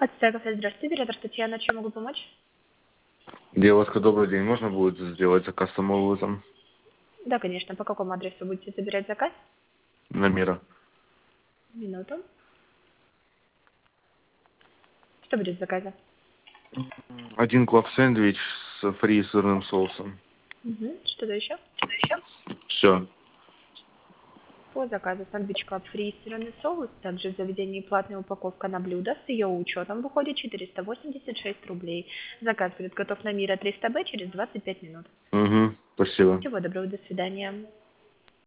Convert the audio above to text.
Ацтеков, здравствуйте, оператор Татьяна, чем могу помочь? Девушка, добрый день. Можно будет сделать заказ самовывозом Да, конечно. По какому адресу будете забирать заказ? на мира? Минуту. Что будет в заказе? Один клаб сэндвич с фри сырным соусом. Угу. Что-то еще? Все. По заказу сэндвич клаб фри сырный соус, также в заведении платная упаковка на блюдо с ее учетом выходит 486 рублей. Заказ будет готов на Мира 300Б через 25 минут. Угу. Спасибо. Всего доброго, до свидания.